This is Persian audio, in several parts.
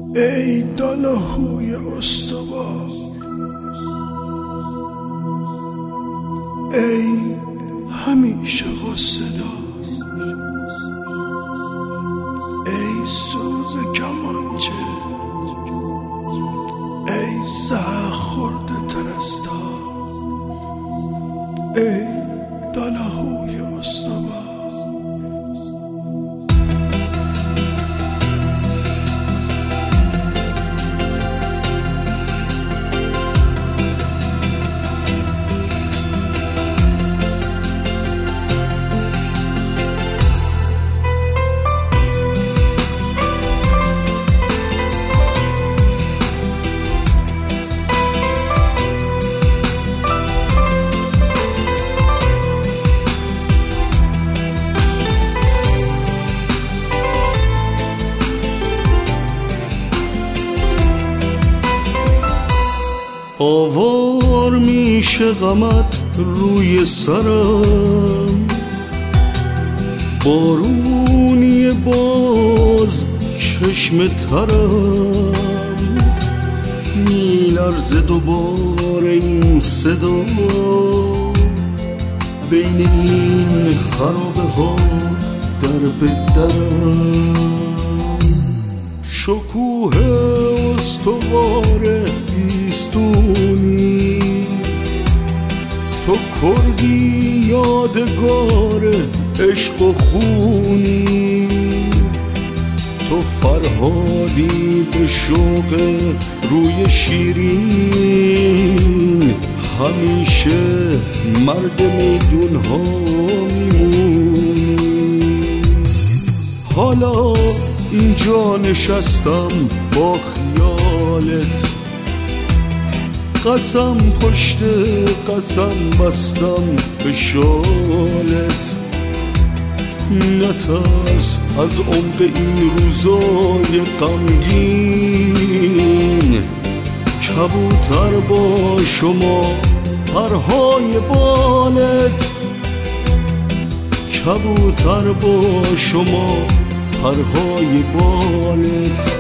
ای دانهوی استوار، ای همیشه غصه دار، ای سوز کمانچه، ای زهر خورده ترستار، ای دانهوی استوار. آوار میشه غمت روی سرم، بارونی باز چشم ترم، میلرزه دوباره این صدا بین این خرابه ها در به درم. شکوه استوار بیستونی، تو کردی یادگار عشق و خونی، تو فرهادی به شوق روی شیرین، همیشه مرد میدون ها میمونی. حالا اینجا نشستم با خیالت، قسم پشت قسم بستم به شالت. نترس از عمق این روزای غمگین، کبوتر با شما پرهای بالت، کبوتر با شما پرهای بالت.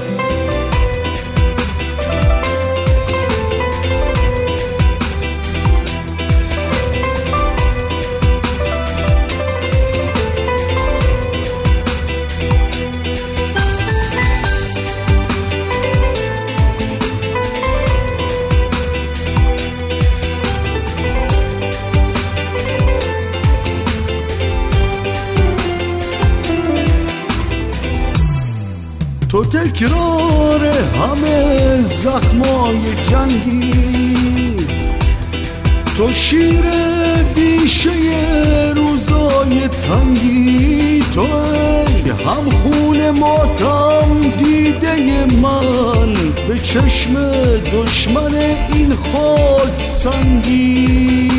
تو تکرار همه زخمای جنگی، تو شیر بیشه روزای تنگی، تو هم خون ماتم دیده من به چشم دشمن این خاک سنگی.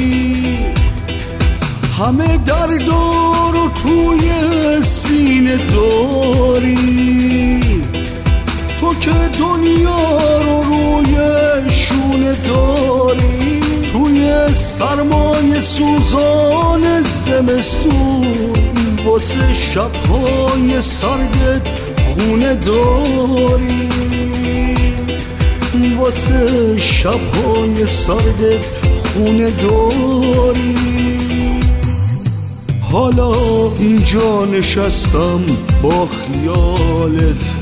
همه دردو رو توی سینه داری، تو که دنیا رو روی شونه داری. توی سرمای سوزان زمستون واسه شبهای سردت خونه داری، واسه شبهای سردت خونه داری. حالا اینجا نشستم با خیالت،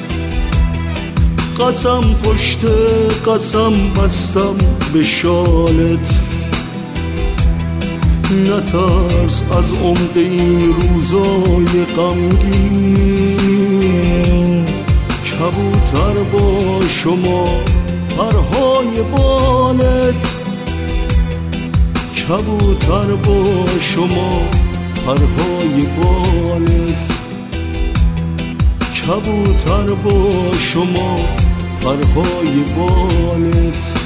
قسم پشت قسم بستم به شالت. نترس از عمق این روزای غمگین، کبوتر با شما پرهای بالت، کبوتر با شما پرهای بالت، کبوتر با شما پرهای بالت.